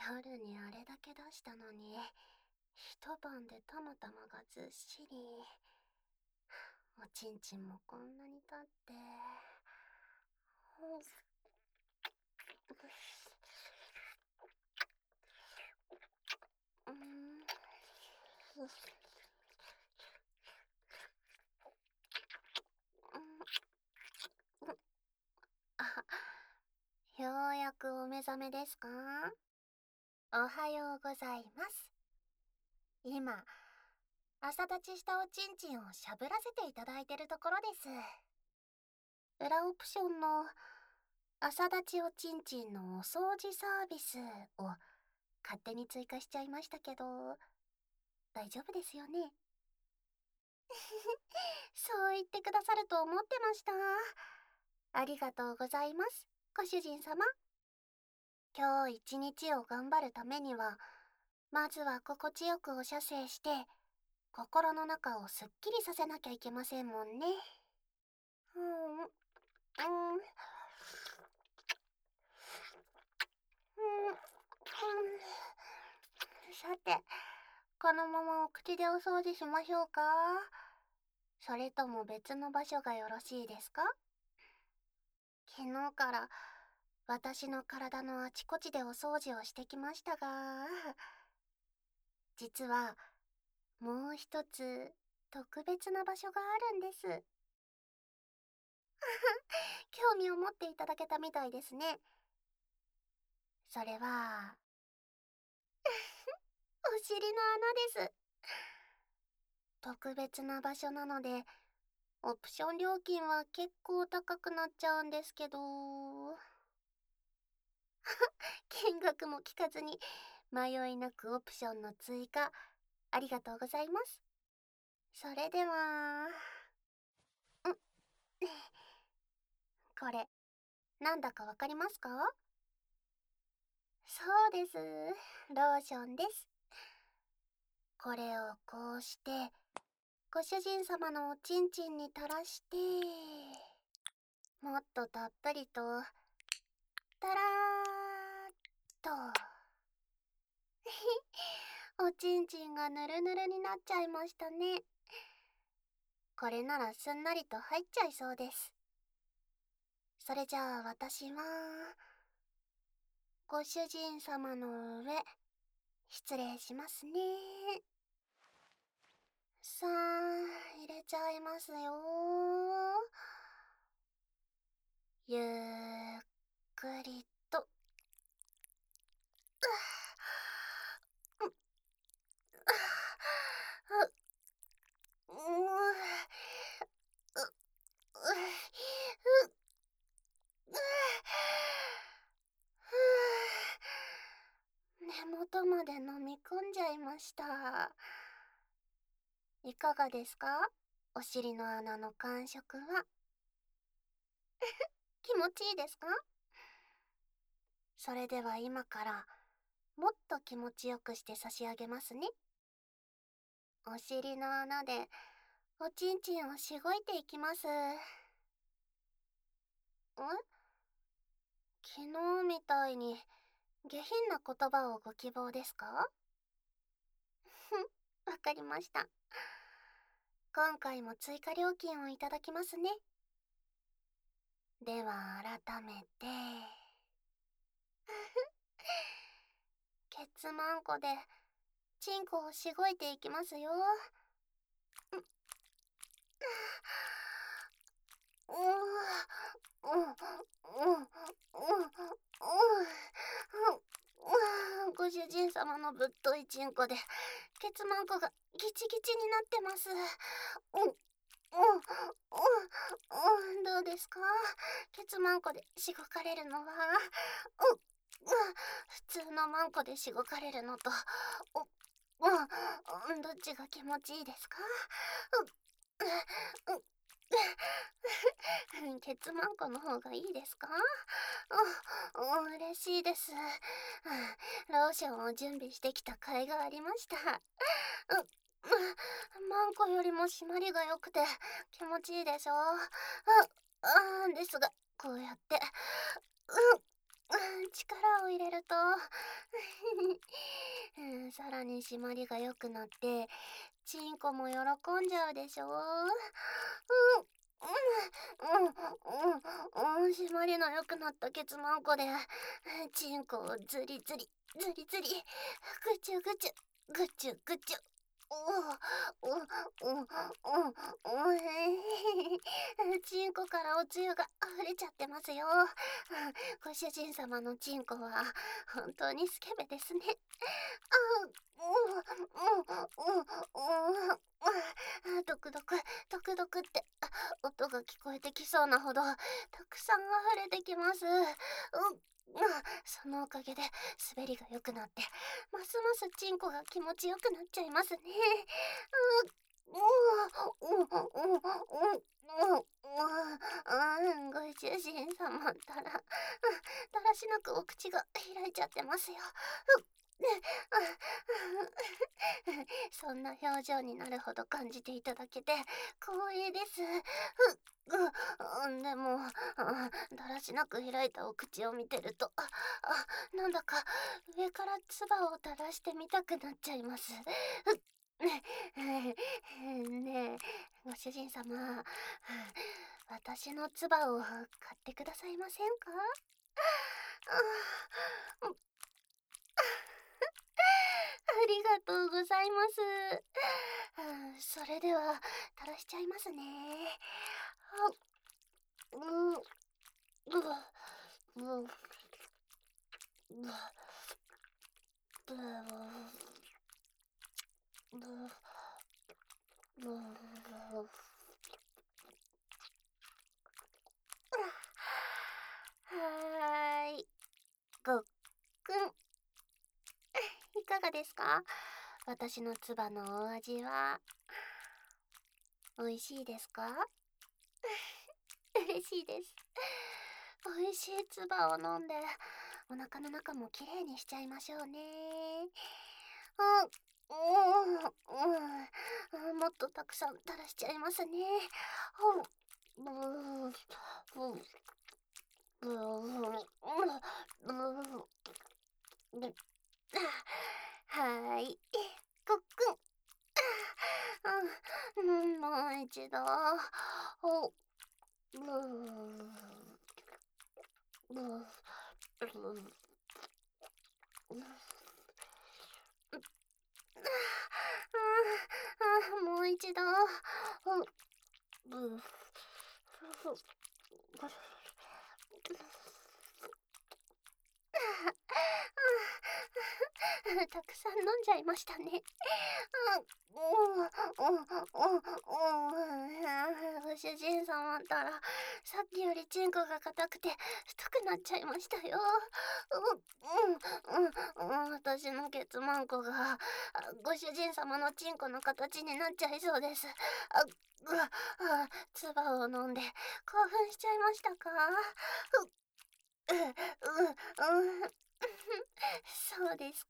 夜にあれだけ出したのに、一晩でたまたまがずっしり。おちんちんもこんなに立って。うん。あ、ようやくお目覚めですか？おはようございます。今、朝立ちしたおちんちんをしゃぶらせていただいてるところです。裏オプションの朝立ちおちんちんのお掃除サービスを勝手に追加しちゃいましたけど、大丈夫ですよね？そう言ってくださると思ってました。ありがとうございます、ご主人様。今日一日を頑張るためには、まずは心地よくお射精して、心の中をすっきりさせなきゃいけませんもんね。うん、うん、うん、さて、このままお口でお掃除しましょうか？それとも別の場所がよろしいですか？昨日から私の体のあちこちでお掃除をしてきましたが、実はもう一つ特別な場所があるんです。興味を持っていただけたみたいですね。それは、お尻の穴です。特別な場所なので、オプション料金は結構高くなっちゃうんですけど、金額も聞かずに迷いなくオプションの追加、ありがとうございます。それでは、これ、なんだかわかりますか？そうです。ローションです。これをこうして、ご主人様のおちんちんに垂らして、もっとたっぷりと、たらーっと。おちんちんがぬるぬるになっちゃいましたね。これならすんなりと入っちゃいそうです。それじゃあ私は、ご主人様の上、失礼しますね。さあ、入れちゃいますよ。ゆっくりと。根元まで飲み込んじゃいました。いかがですか？お尻の穴の感触は。気持ちいいですか？それでは今からもっと気持ちよくして差し上げますね。お尻の穴でおちんちんをしごいていきます。昨日みたいに下品な言葉をご希望ですか？わかりました。今回も追加料金をいただきますね。では改めて、ケツマンコでチンコをしごいていきますよ。ご主人様のぶっといチンコでケツマンコがギチギチになってます。どうですか？ケツマンコでしごかれるのは、普通のマンコでしごかれるのと、どっちが気持ちいいですか？ケツマンコの方がいいですか？嬉しいです。ローションを準備してきた甲斐がありました。マンコよりも締まりが良くて気持ちいいでしょ？ですが、こうやって、力を入れると、 さらに締まりが良くなって、チンコも喜んじゃうでしょ。締まりの良くなったケツマンコで、チンコをズリズリ、ズリズリ、ぐちゅぐちゅ、ぐちゅぐちゅ。おお、お、お、お、チンコからおつゆが溢れちゃってますよ。ご主人様のチンコは本当にスケベですね。ドクドク、ドクドクって音が聞こえてきそうなほどたくさん溢れてきます。そのおかげで滑りが良くなって、ますますチンコが気持ちよくなっちゃいますね。ご主人様ったら、だらしなくお口が開いちゃってますよ。そんな表情になるほど感じていただけて光栄です。でも、だらしなく開いたお口を見てると、なんだか上から唾を垂らしてみたくなっちゃいます。ねえ、ご主人様、私の唾を買ってくださいませんか？あありがとうございます。それでは、垂らしちゃいますね。う、う、う、う、う、はーい。ごっくん。いかがですか？私の唾のお味は。美味しいですか？嬉しいです。美味しい唾を飲んで、お腹の中もきれいにしちゃいましょうね。もっとたくさん垂らしちゃいますね。うううううはーい。ごっくん。もう一度。お、もう一度。たくさん飲んじゃいましたね。ご主人様ったら、さっきよりチンコが硬くて太くなっちゃいましたよ。私のケツマンコがご主人様のチンコの形になっちゃいそうです。唾を飲んで興奮しちゃいましたか？そうですか。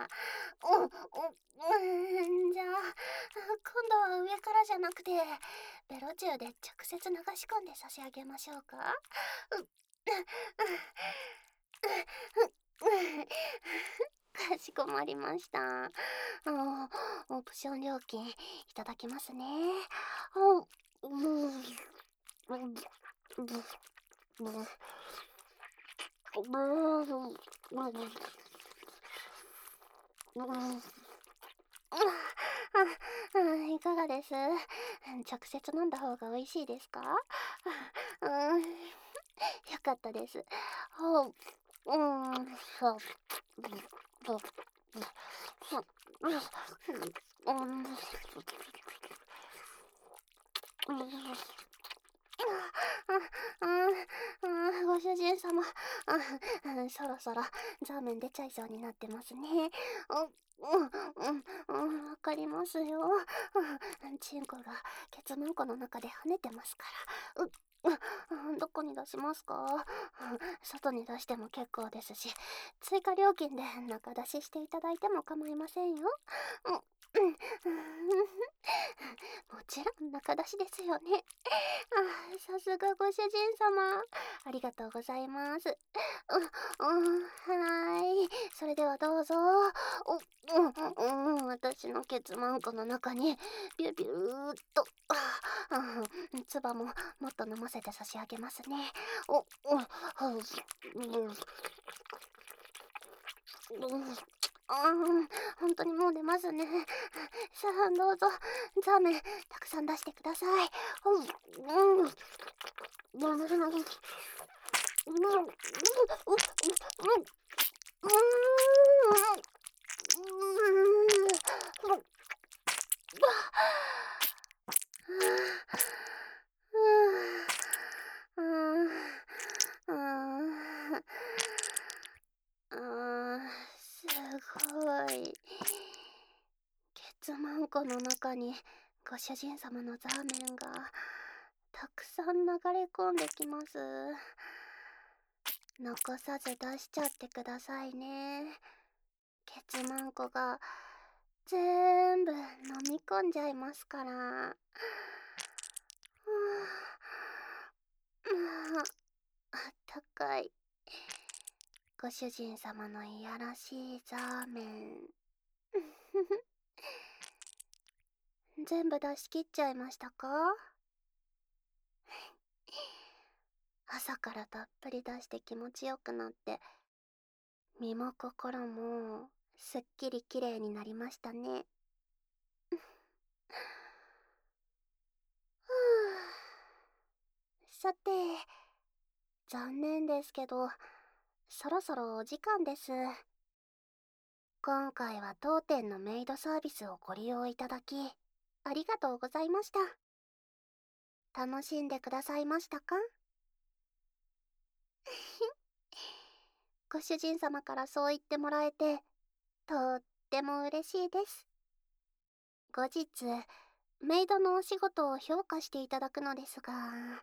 じゃあ、今度は上からじゃなくて、ベロチューで直接流し込んで差し上げましょうか？かしこまりました。オプション料金いただきますね。いかがです？直接飲んだ方が美味しいですか？よかったです。そう。ご主人様、そろそろザーメン出ちゃいそうになってますね。わかりますよ。チンコがケツマンコの中で跳ねてますから。どこに出しますか？外に出しても結構ですし、追加料金で中出ししていただいても構いませんよ。 うん、もちろん仲出しですよね。ああ、さすがご主人様。ありがとうございます。はーい。それではどうぞ。私のケツマンコの中に、ビュビューっと、唾ももっと飲ませて差し上げますね。本当にもう出ますね。さあ、どうぞ、ザーメン、たくさん出してください。すごい。ケツマンコの中にご主人様のザーメンがたくさん流れ込んできます。残さず出しちゃってくださいね。ケツマンコが全部飲み込んじゃいますから。あったかい。ご主人様のいやらしいザーメン。全部出し切っちゃいましたか？朝からたっぷり出して気持ちよくなって、身も心もすっきりきれいになりましたね。ふさて、残念ですけど、そろそろお時間です。今回は当店のメイドサービスをご利用いただき、ありがとうございました。楽しんでくださいましたか？ご主人様からそう言ってもらえて、とっても嬉しいです。後日、メイドのお仕事を評価していただくのですが、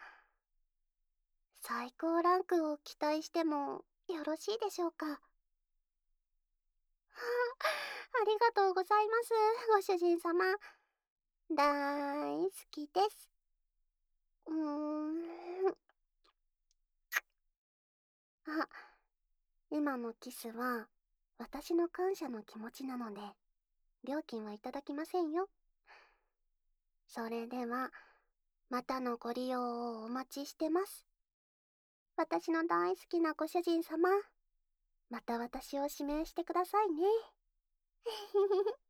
最高ランクを期待してもよろしいでしょうか？ありがとうございます、ご主人様。大好きです。うーん。あ、今のキスは私の感謝の気持ちなので、料金はいただきませんよ。それでは、またのご利用をお待ちしてます。私の大好きなご主人様、また私を指名してくださいね。